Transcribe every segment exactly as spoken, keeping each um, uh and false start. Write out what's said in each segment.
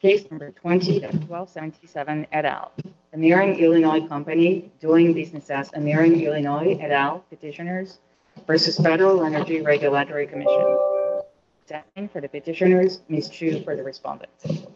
Case number twenty twelve seventy-seven et al. Ameren Illinois Company doing business as Ameren Illinois et al. Petitioners versus Federal Energy Regulatory Commission. Standing for the petitioners, Miz Chu for the respondent.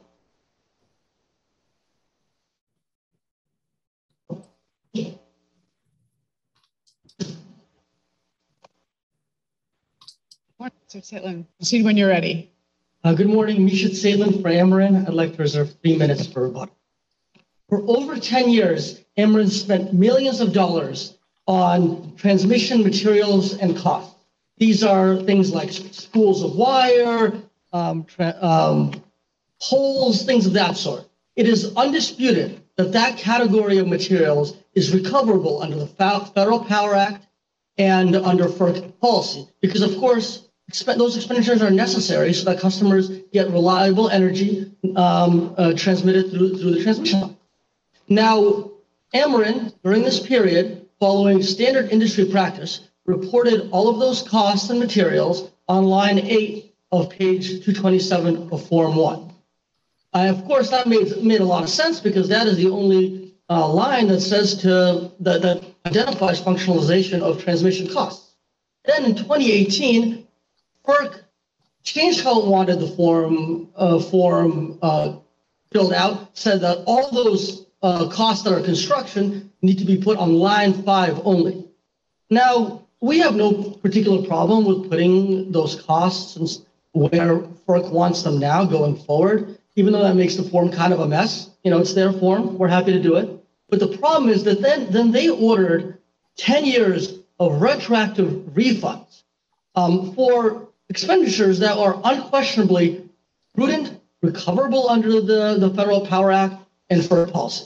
Mister Saitlin, proceed when you're ready. Uh, good morning, Misha Saitlin for Ameren. I'd like to reserve three minutes for rebuttal. For over ten years, Ameren spent millions of dollars on transmission materials and costs. These are things like spools of wire, um, um, poles, things of that sort. It is undisputed that that category of materials is recoverable under the Federal Power Act and under FERC policy, because of course, Expe- those expenditures are necessary so that customers get reliable energy um, uh, transmitted through, through the transmission line. Now, Ameren, during this period, following standard industry practice, reported all of those costs and materials on line eight of page two twenty-seven of Form one. Uh, of course, that made, made a lot of sense because that is the only uh, line that says to that, that identifies functionalization of transmission costs. Then in twenty eighteen, FERC changed how it wanted the form uh, form uh, filled out, said that all those uh, costs that are construction need to be put on line five only. Now, we have no particular problem with putting those costs and where FERC wants them now going forward, even though that makes the form kind of a mess. You know, it's their form. We're happy to do it. But the problem is that then, then they ordered ten years of retroactive refunds um, for expenditures that are unquestionably prudent, recoverable under the, the Federal Power Act and FERC policy.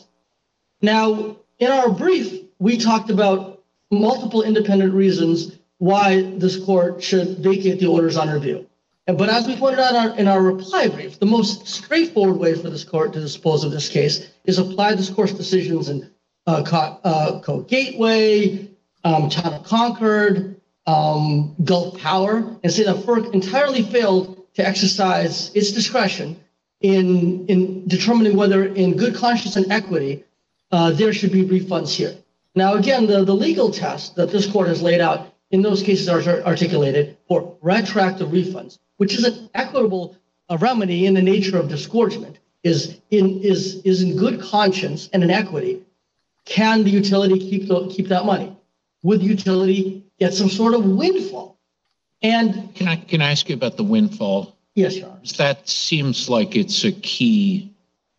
Now, in our brief, we talked about multiple independent reasons why this court should vacate the orders on review. But as we pointed out in our reply brief, the most straightforward way for this court to dispose of this case is apply this court's decisions in uh, Co- uh, Code Gateway, um, Town of Concord, um, Gulf Power, and say that FERC entirely failed to exercise its discretion in, in determining whether in good conscience and equity uh, there should be refunds here. Now, again, the, the legal test that this court has laid out in those cases are articulated for retroactive refunds, which is an equitable uh, remedy in the nature of disgorgement, is in, is, is in good conscience and in equity. Can the utility keep, the, keep that money? Would the utility get some sort of windfall? And can I can I ask you about the windfall? Yes, Your Honor. That seems like it's a key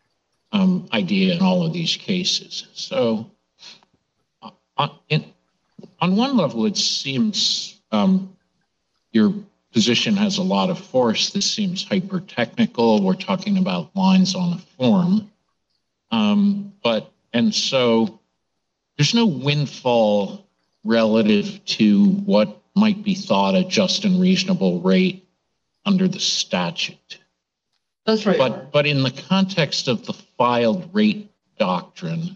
um, idea in all of these cases. So, uh, on, in, on one level, it seems um, your position has a lot of force. This seems hyper technical. We're talking about lines on a form, um, but and so there's no windfall relative to what might be thought a just and reasonable rate under the statute. That's right. But, but in the context of the filed rate doctrine,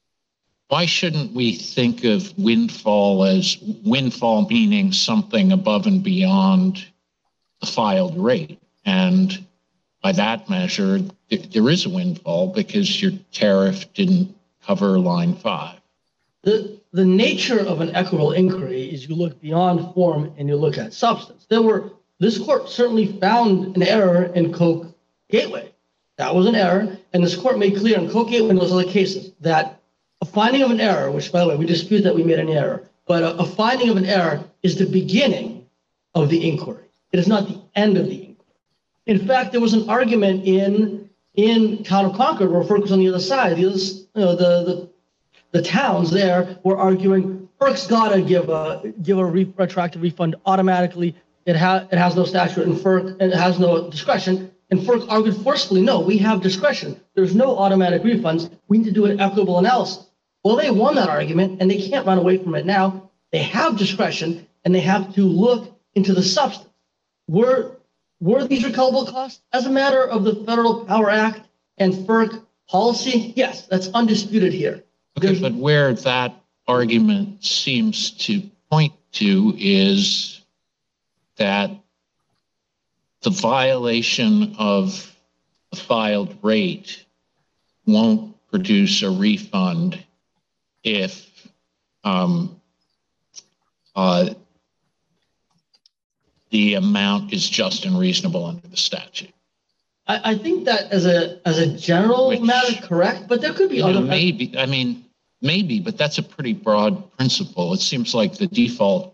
why shouldn't we think of windfall as windfall meaning something above and beyond the filed rate? And by that measure, th- there is a windfall because your tariff didn't cover line five. The, the nature of an equitable inquiry is you look beyond form and you look at substance. There were, this court certainly found an error in Coke Gateway. That was an error, and this court made clear in Coke Gateway and those other cases that a finding of an error, which by the way, we dispute that we made an error, but a, a finding of an error is the beginning of the inquiry. It is not the end of the inquiry. In fact, there was an argument in, in Town of Concord where FERC was on the other side. The, other, you know, the, the The towns there were arguing FERC's got to give a give a re- retroactive refund automatically. It has it has no statute, and FERC and it has no discretion. And FERC argued forcefully, no, we have discretion. There's no automatic refunds. We need to do an equitable analysis. Well, they won that argument, and they can't run away from it now. They have discretion, and they have to look into the substance. Were were these recoverable costs as a matter of the Federal Power Act and FERC policy? Yes, that's undisputed here. Okay, but where that argument seems to point to is that the violation of the filed rate won't produce a refund if um, uh, the amount is just and reasonable under the statute. I, I think that as a as a general Which, matter, correct, but there could be You other. know, maybe, I mean, maybe, but that's a pretty broad principle. It seems like the default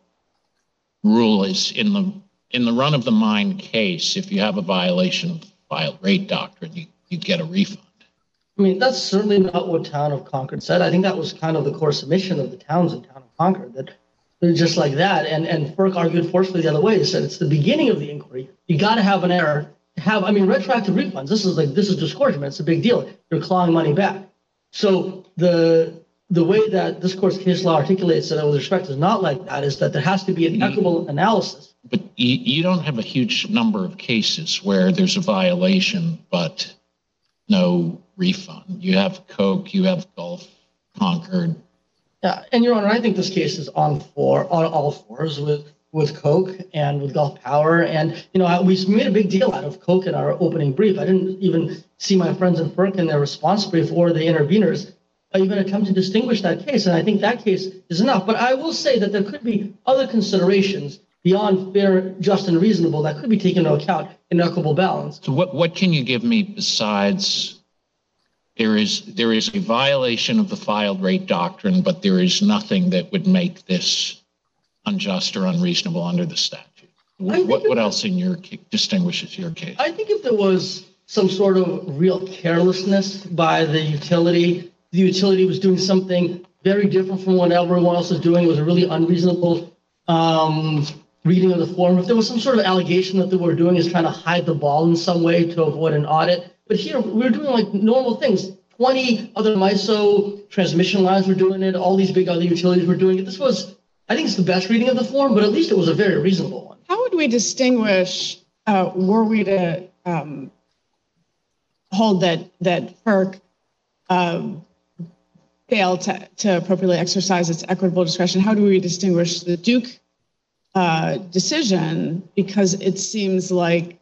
rule is in the in the run of the mine case, if you have a violation of filed rate doctrine, you, you get a refund. I mean, that's certainly not what Town of Concord said. I think that was kind of the core submission of the towns in Town of Concord, that they're just like that. And and FERC argued forcefully the other way. They said it's the beginning of the inquiry. You got to have an error. Have I mean, retroactive refunds. This is like this is disgorgement. It's a big deal. You're clawing money back. So the the way that this court's case law articulates it with respect is not like that. Is that there has to be an equitable analysis. But you, you don't have a huge number of cases where there's a violation, but no refund. You have Coke, you have Gulf, Concord. Yeah, and Your Honor, I think this case is on four, on all fours with with Coke and with Gulf Power. And, you know, we made a big deal out of Coke in our opening brief. I didn't even see my friends in FERC in their response brief or the interveners even attempt to distinguish that case. And I think that case is enough. But I will say that there could be other considerations beyond fair, just, and reasonable that could be taken into account in equitable balance. So what, what can you give me besides there is there is a violation of the filed rate doctrine, but there is nothing that would make this unjust or unreasonable under the statute? What, what else in your distinguishes your case? I think if there was some sort of real carelessness by the utility, the utility was doing something very different from what everyone else was doing, it was a really unreasonable um, reading of the form. If there was some sort of allegation that they were doing is trying to hide the ball in some way to avoid an audit. But here we're doing like normal things. twenty other MISO transmission lines were doing it. All these big other utilities were doing it. This was, I think it's the best reading of the form, but at least it was a very reasonable one. How would we distinguish, uh, were we to um, hold that that FERC um, failed to, to appropriately exercise its equitable discretion? How do we distinguish the Duke uh, decision? Because it seems like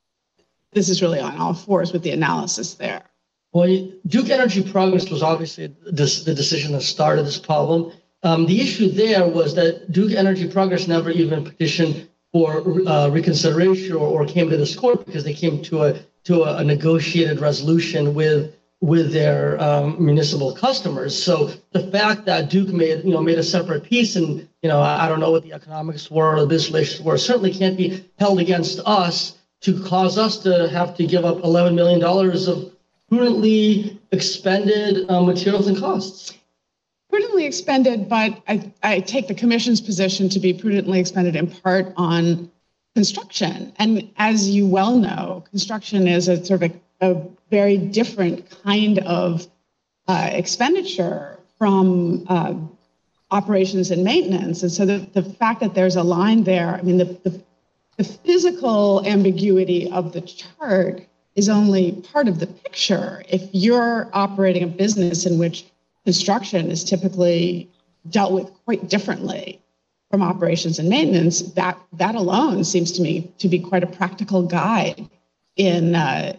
this is really on all fours with the analysis there. Well, Duke Energy Progress was obviously this, the decision that started this problem. Um, the issue there was that Duke Energy Progress never even petitioned for uh, reconsideration or, or came to this court because they came to a to a, a negotiated resolution with with their um, municipal customers. So the fact that Duke made you know made a separate piece, and you know I, I don't know what the economics were or the business relations were, certainly can't be held against us to cause us to have to give up eleven million dollars of prudently expended uh, materials and costs. Prudently expended, but I, I take the commission's position to be prudently expended in part on construction. And as you well know, construction is a sort of a, a very different kind of uh, expenditure from uh, operations and maintenance. And so the, the fact that there's a line there, I mean, the, the, the physical ambiguity of the chart is only part of the picture. If you're operating a business in which construction is typically dealt with quite differently from operations and maintenance, that that alone seems to me to be quite a practical guide in uh,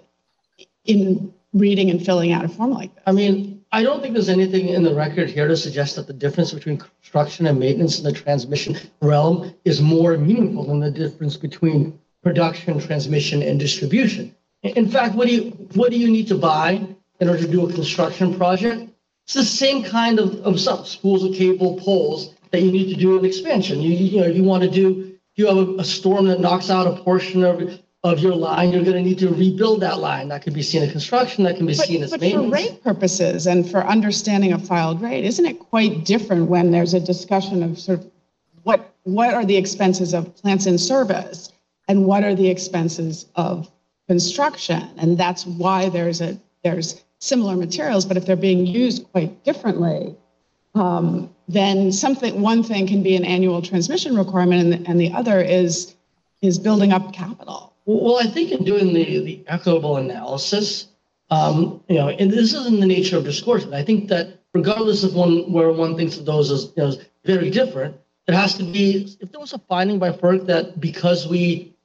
in reading and filling out a form like this. I mean, I don't think there's anything in the record here to suggest that the difference between construction and maintenance in the transmission realm is more meaningful than the difference between production, transmission, and distribution. In fact, what do you what do you need to buy in order to do a construction project? It's the same kind of, of stuff, spools of cable, poles that you need to do an expansion. You, you know, if you want to do, if you have a, a storm that knocks out a portion of, of your line, you're going to need to rebuild that line. That could be seen as construction, that can be But, seen as but maintenance. for rate purposes and for understanding a filed rate, isn't it quite different when there's a discussion of sort of what what are the expenses of plants in service and what are the expenses of construction? And that's why there's a there's similar materials, but if they're being used quite differently, um, then something one thing can be an annual transmission requirement, and the, and the other is is building up capital. Well, I think in doing the, the equitable analysis, um, you know, and this isn't the nature of disgorgement. I think that regardless of one where one thinks of those as you know, very different, it has to be, if there was a finding by FERC that because we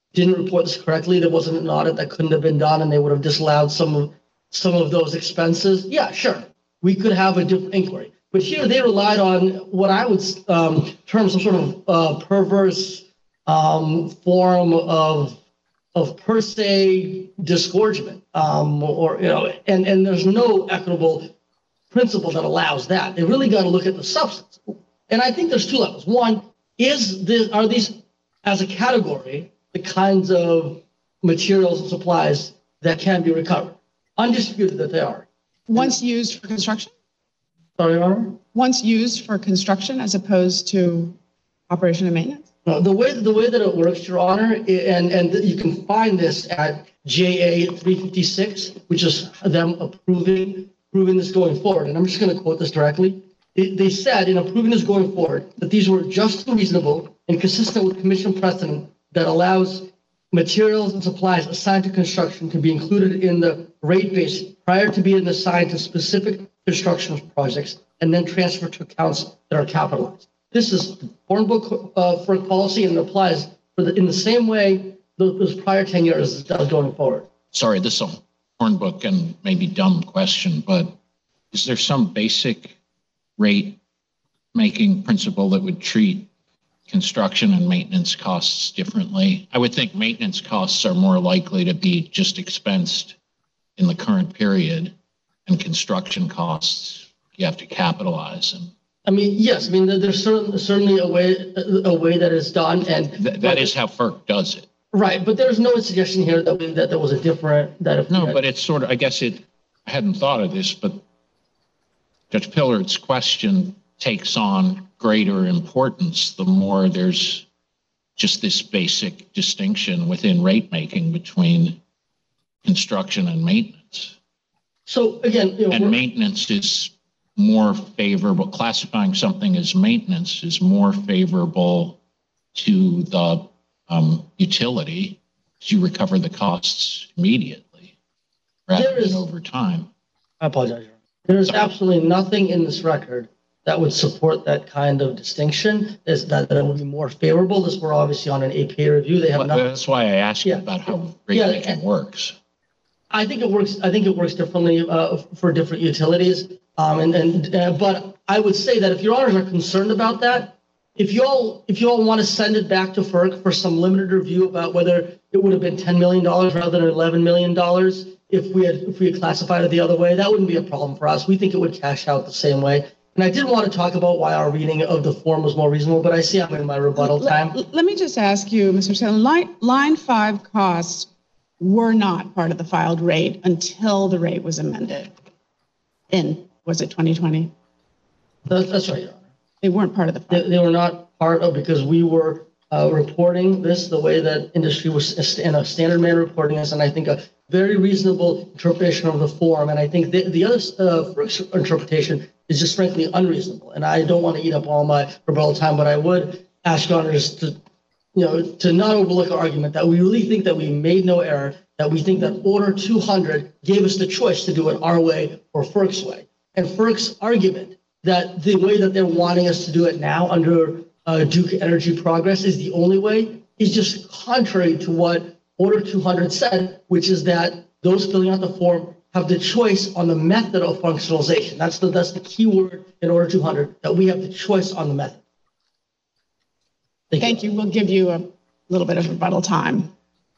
didn't report this correctly, there wasn't an audit that couldn't have been done and they would have disallowed some of some of those expenses, yeah, sure, we could have a different inquiry. But here they relied on what I would um, term some sort of uh, perverse um, form of of per se disgorgement, um, or you know, and and there's no equitable principle that allows that. They really got to look at the substance. And I think there's two levels. One, is this are these as a category the kinds of materials and supplies that can be recovered? Undisputed that they are. Once used for construction? Sorry, Your Honor? Once used for construction as opposed to operation and maintenance? No, the way the way that it works, Your Honor, and and you can find this at J A three fifty-six, which is them approving approving this going forward. And I'm just going to quote this directly. They, they said in approving this going forward that these were just and reasonable and consistent with Commission precedent that allows materials and supplies assigned to construction to be included in the rate base prior to being assigned to specific construction projects and then transferred to accounts that are capitalized. This is Hornbook uh, for policy and it applies for the, in the same way those prior ten years as it does going forward. Sorry, this is a Hornbook and maybe dumb question, but is there some basic rate making principle that would treat construction and maintenance costs differently? I would think maintenance costs are more likely to be just expensed in the current period, and construction costs you have to capitalize. And I mean, yes, I mean, there's certainly, certainly a way a way that is done, and th- that is how FERC does it. Right, but there's no suggestion here that we, that there was a different that if no, had, but it's sort of. I guess it. I hadn't thought of this, but Judge Pillard's question takes on greater importance the more there's just this basic distinction within rate making between construction and maintenance. So again, you know, and maintenance is more favorable. Classifying something as maintenance is more favorable to the um, utility because you recover the costs immediately rather there is, than over time. I apologize. There is absolutely nothing in this record that would support that kind of distinction. Is that, that it would be more favorable? This we're obviously on an A P A review. They have well, nothing. That's why I asked yeah. you about how rate yeah, making and, works. I think it works. I think it works differently uh, for different utilities. Um, and and uh, but I would say that if your honors are concerned about that, if you all if you all want to send it back to FERC for some limited review about whether it would have been ten million dollars rather than eleven million dollars if we had if we had classified it the other way, that wouldn't be a problem for us. We think it would cash out the same way. And I did want to talk about why our reading of the form was more reasonable, but I see I'm in my rebuttal time. Let, let me just ask you, Mister Salem, line, line five costs were not part of the filed rate until the rate was amended in, was it twenty twenty? That's, that's right, Your Honor. They weren't part of the They, they were not part of, because we were uh, reporting this the way that industry was in a standard manner reporting this, and I think a very reasonable interpretation of the form. And I think the, the other uh, interpretation is just frankly unreasonable. And I don't want to eat up all my rebuttal time, but I would ask Your Honors to, you know, to not overlook our argument that we really think that we made no error, that we think that Order two hundred gave us the choice to do it our way or FERC's way. And FERC's argument that the way that they're wanting us to do it now under uh, Duke Energy Progress is the only way is just contrary to what Order two hundred said, which is that those filling out the form have the choice on the method of functionalization. That's the, that's the key word in Order two hundred, that we have the choice on the method. Thank, Thank you. you. We'll give you a little bit of rebuttal time.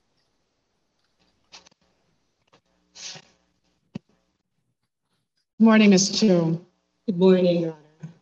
Good morning, Miz Chu. Good morning, Your Honor.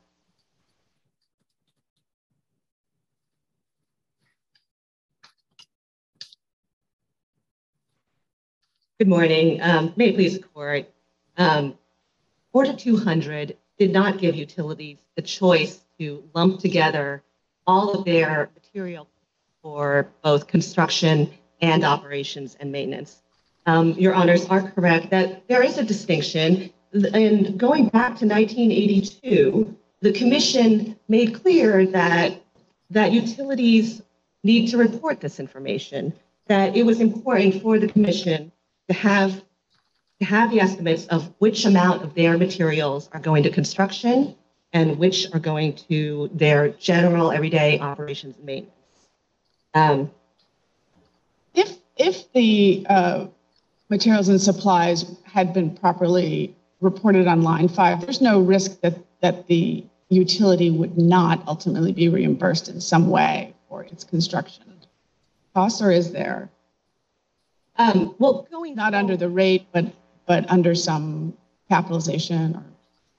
Good morning. Um, may it please the court. Um, Order two hundred did not give utilities the choice to lump together all of their material for both construction and operations and maintenance. Um, your honors are correct that there is a distinction. And going back to nineteen eighty-two, the commission made clear that, that utilities need to report this information, that it was important for the commission to have, to have the estimates of which amount of their materials are going to construction and which are going to their general everyday operations and maintenance. Um, If, if the uh, materials and supplies had been properly reported on line five, there's no risk that, that the utility would not ultimately be reimbursed in some way for its construction costs, or is there? Um, well, going Not forward- under the rate, but, but under some capitalization or?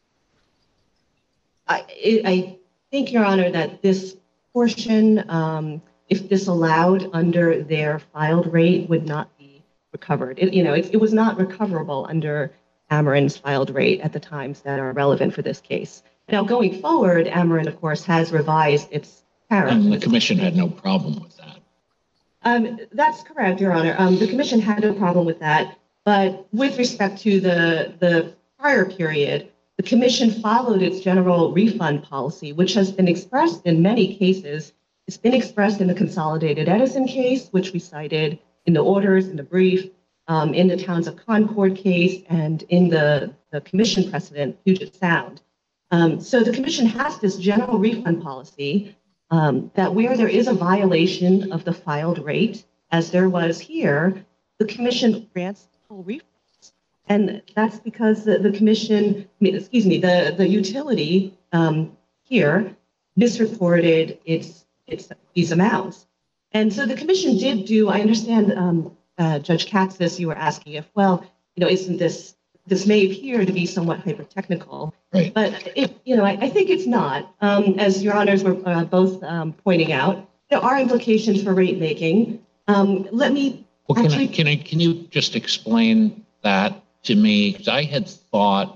I, I think, Your Honor, that this portion, um, if disallowed under their filed rate, would not be recovered. It, you know, it, it was not recoverable under Ameren's filed rate at the times that are relevant for this case. Now, going forward, Ameren, of course, has revised its tariff. And the commission had no problem with that. Um, that's correct, Your Honor. Um, the commission had no problem with that. But with respect to the, the prior period, the commission followed its general refund policy, which has been expressed in many cases. It's been expressed in the Consolidated Edison case, which we cited in the orders, in the brief, um, in the Towns of Concord case, and in the, the commission precedent, Puget Sound. Um, so the commission has this general refund policy um, that where there is a violation of the filed rate, as there was here, the commission grants full refund. And that's because the, the commission, excuse me, the, the utility um, here misreported its, its these amounts. And so the commission did do, I understand, um, uh, Judge Katsas, you were asking if, well, you know, isn't this, this may appear to be somewhat hyper-technical, Right. but it, you know, I, I think it's not. Um, as your honors were uh, both um, pointing out, there are implications for rate making. Um, let me Well, can actually, I, can I, can you just explain that to me? Because I had thought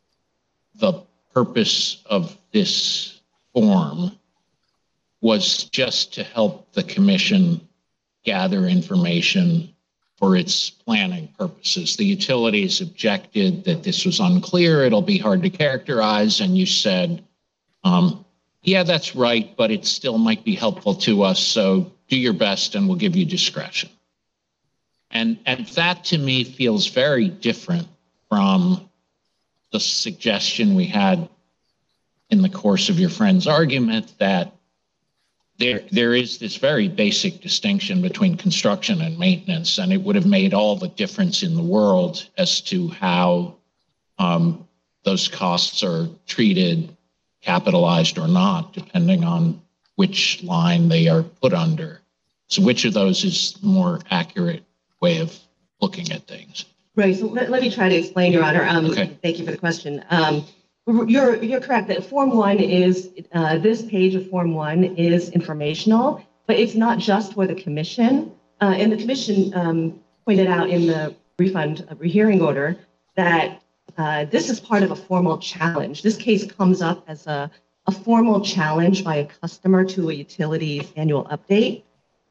the purpose of this form was just to help the commission gather information for its planning purposes. The utilities objected that this was unclear, it'll be hard to characterize, and you said, um, yeah, that's right, but it still might be helpful to us, so do your best and we'll give you discretion. And, and that to me feels very different from the suggestion we had in the course of your friend's argument that there, there is this very basic distinction between construction and maintenance, and it would have made all the difference in the world as to how um, those costs are treated, capitalized or not, depending on which line they are put under. So which of those is the more accurate way of looking at things? right, so let, let me try to explain, Your Honor. Um, Okay. Thank you for the question. Um, You're, you're correct that Form one is, uh, this page of Form one is informational, but it's not just for the commission. Uh, and the commission um, pointed out in the refund uh, rehearing order that uh, this is part of a formal challenge. This case comes up as a, a formal challenge by a customer to a utility's annual update.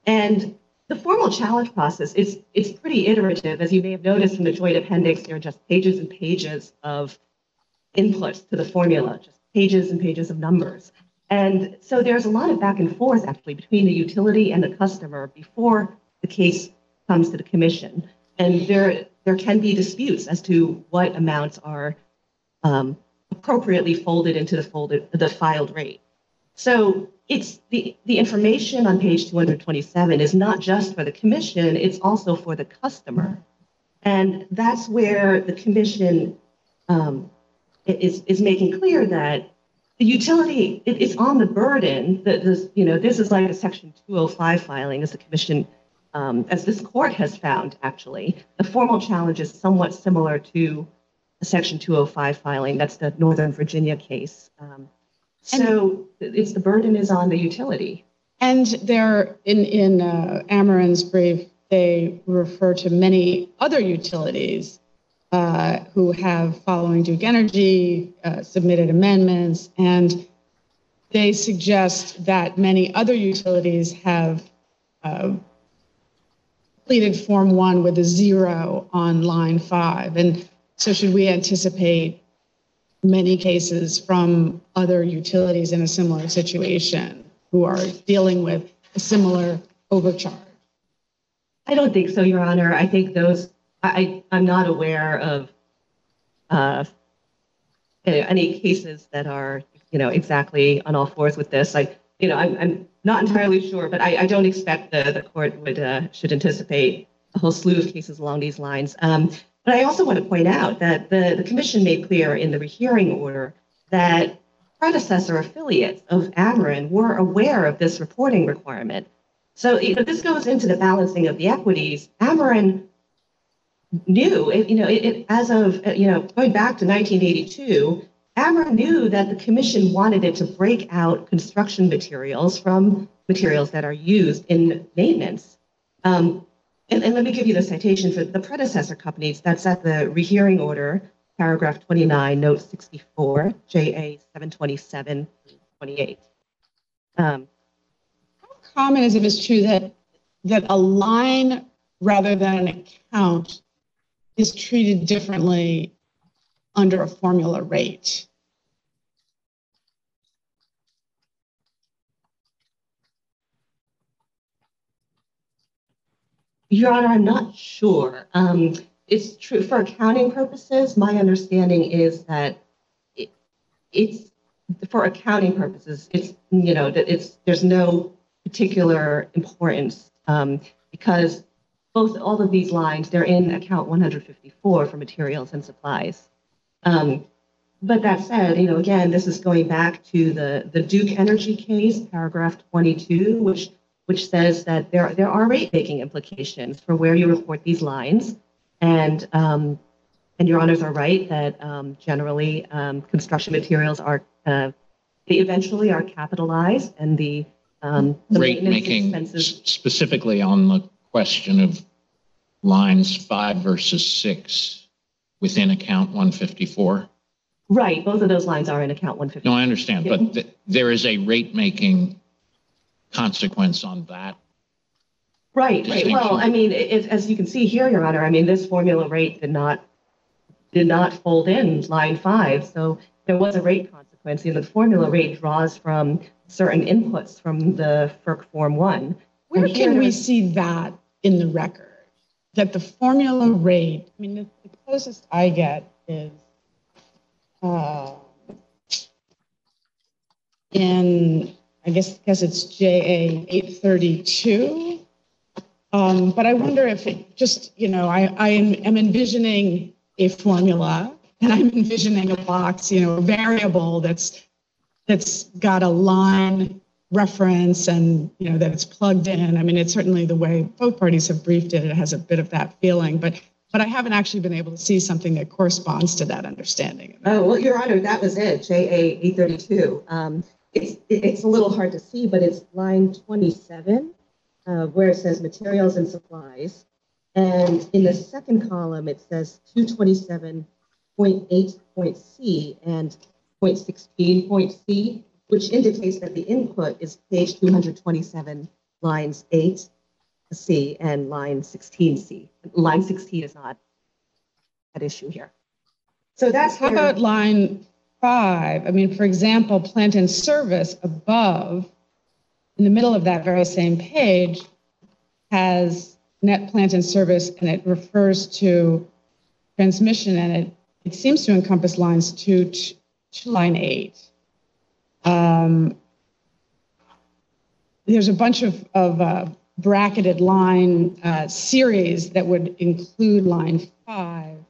And the formal challenge process is it's pretty iterative. As you may have noticed in the joint appendix, there are just pages and pages of inputs to the formula, just pages and pages of numbers. And so there's a lot of back and forth actually between the utility and the customer before the case comes to the commission. And there, there can be disputes as to what amounts are um, appropriately folded into the folded, the filed rate. So it's the, the information on page two hundred twenty-seven is not just for the commission, it's also for the customer. And that's where the commission um, is, is making clear that the utility, it, it's on the burden that this, you know, this is like a section two oh five filing as the commission, um, as this court has found actually, the formal challenge is somewhat similar to a section two oh five filing. That's the Northern Virginia case. Um, so it's the burden is on the utility. And there, in, in uh, Ameren's brief, they refer to many other utilities uh, who have, following Duke Energy, uh, submitted amendments, and they suggest that many other utilities have uh, completed Form one with a zero on line five. And so should we anticipate many cases from other utilities in a similar situation who are dealing with a similar overcharge? I don't think so, Your Honor. I think those, I, I'm not aware of uh, any cases that are, you know, exactly on all fours with this. I, you know, I'm, I'm not entirely sure, but I, I don't expect the, the court would, uh, should anticipate a whole slew of cases along these lines. Um, but I also want to point out that the, the commission made clear in the rehearing order that predecessor affiliates of Ameren were aware of this reporting requirement. So you know, this goes into the balancing of the equities. Ameren knew, it, you know, it, it, as of, you know, going back to nineteen eighty-two, Ameren knew that the commission wanted it to break out construction materials from materials that are used in maintenance. Um, and, and let me give you the citation for the predecessor companies. That's at the rehearing order, paragraph twenty-nine, note sixty-four, J A seven twenty-seven twenty-eight. Um, How common is it is true that that a line rather than an account is treated differently under a formula rate? Your Honor, I'm not sure. Um, it's true for accounting purposes. My understanding is that it, it's for accounting purposes. It's you know that it's there's no particular importance um, because both all of these lines they're in account one hundred fifty-four for materials and supplies. Um, but that said, you know again, this is going back to the the Duke Energy case, paragraph twenty-two, which which says that there, there are rate-making implications for where you report these lines. And, um, and your honors are right that um, generally um, construction materials are, uh, they eventually are capitalized and the, um, the Rate maintenance making expenses. s- specifically on the question of lines five versus six within account one fifty-four. Right, both of those lines are in account one fifty. No, I understand, but th- there is a rate making consequence on that. Right, right. Well, I mean, it, as you can see here, Your Honor, I mean, this formula rate did not did not fold in line five, so there was a rate consequence. And the formula rate draws from certain inputs from the F E R C Form One. Where And here can we there's- see that in the record? That the formula rate, I mean, the, the closest I get is uh, in, I guess, because it's J A eight thirty-two. Um, but I wonder if it just, you know, I, I am envisioning a formula and I'm envisioning a box, you know, a variable that's that's got a line reference and, you know, that it's plugged in. I mean, it's certainly the way both parties have briefed it. It has a bit of that feeling, but but I haven't actually been able to see something that corresponds to that understanding. Oh, well, Your Honor, that was it, J A eight thirty-two. Um, it's, it's a little hard to see, but it's line twenty-seven, uh, where it says materials and supplies. And in the second column, it says two twenty-seven point eight point C and point sixteen point C, which indicates that the input is page two hundred twenty-seven, lines eight C and line sixteen C. Line sixteen is not at issue here. So that's How where- about line five? I mean, for example, plant and service above, in the middle of that very same page, has net plant and service, and it refers to transmission, and it, it seems to encompass lines two to, to line eight. Um, there's a bunch of, of uh, bracketed line uh, series that would include line five.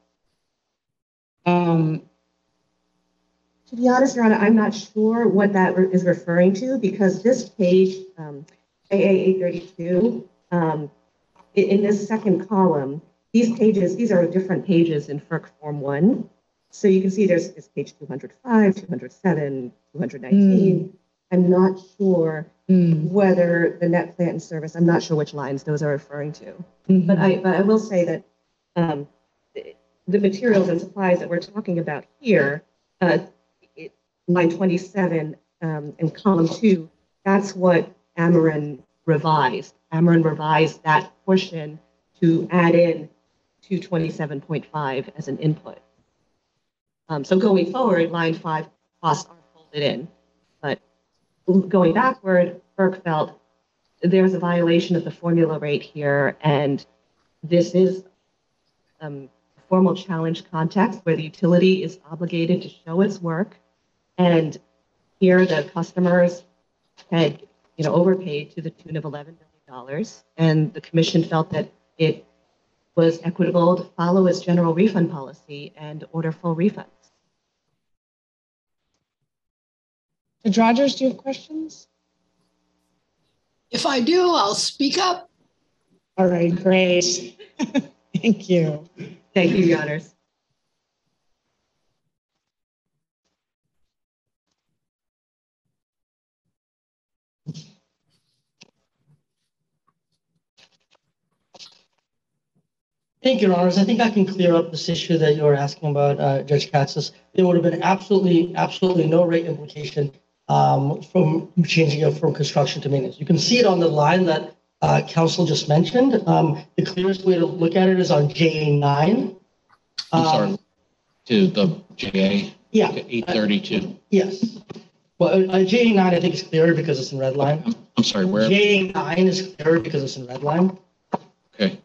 Um, To be honest, Your Honor, I'm not sure what that re- is referring to because this page, um, A A eight thirty-two, um, in, in this second column, these pages, these are different pages in F E R C Form One. So you can see there's, there's page two hundred five, two hundred seven, two hundred nineteen. Mm. I'm not sure mm. whether the net plant and service, I'm not sure which lines those are referring to. Mm-hmm. But I but I will say that um, the materials and supplies that we're talking about here, uh, it, line twenty-seven um, in column two, that's what Ameren revised. Ameren revised that portion to add in two twenty-seven point five as an input. Um, so going forward, line five costs are folded in. But going backward, F E R C felt there's a violation of the formula rate here, and this is um, formal challenge context where the utility is obligated to show its work. And here the customers had, you know, overpaid to the tune of eleven million dollars, and the commission felt that it was equitable to follow its general refund policy and order full refunds. Judge Rogers, do you have questions? If I do, I'll speak up. All right, great. Thank you. Thank you, Your Honors. Thank you, Your Honors. I think I can clear up this issue that you were asking about, uh, Judge Katsas. There would have been absolutely, absolutely no rate implication um, from changing it from construction to maintenance. You can see it on the line that uh, counsel just mentioned. Um, the clearest way to look at it is on J A nine. I'm Um, sorry, to the J A, Yeah. to eight thirty-two. Yes. Well, uh, J A nine, I think is clearer because it's in red line. I'm, I'm sorry, where? J A nine is clearer because it's in red line. Okay.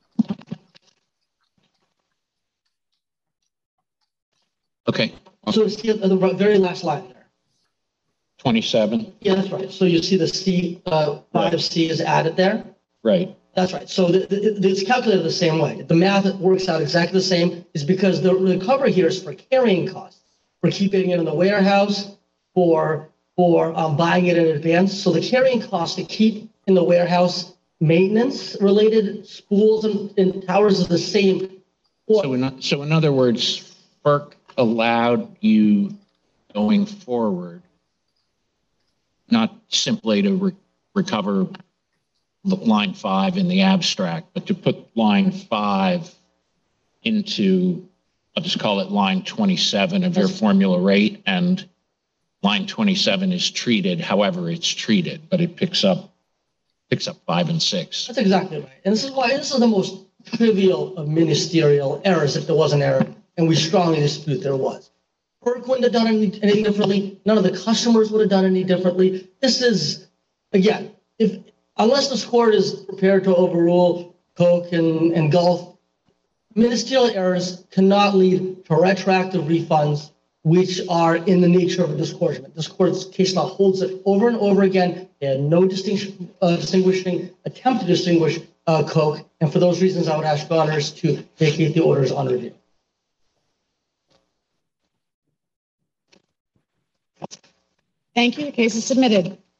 Okay, So see at the very last line there. twenty-seven, Yeah, that's right. So you see the C, uh, five C is added there. right. That's right. So the, the, it's calculated the same way. The math works out exactly the same is because the recovery here is for carrying costs, for keeping it in the warehouse, for, for um, buying it in advance. So the carrying cost to keep in the warehouse, maintenance related spools and, and towers is the same. Or- So in, so in other words, FERC allowed you going forward, not simply to re- recover the line five in the abstract, but to put line five into, I'll just call it line twenty-seven of your formula rate, and line twenty-seven is treated however it's treated, but it picks up picks up five and six. That's exactly right. And this is why this is the most trivial of ministerial errors, if there was an error, and we strongly dispute there was. FERC wouldn't have done any, anything differently. None of the customers would have done any differently. This is, again, if unless this court is prepared to overrule Koch and, and Gulf, ministerial errors cannot lead to retroactive refunds, which are in the nature of a disgorgement. This court's case law holds it over and over again. They had no distinction, uh, distinguishing attempt to distinguish uh, Koch, and for those reasons, I would ask your honors to vacate the orders on review. Thank you. The case is submitted.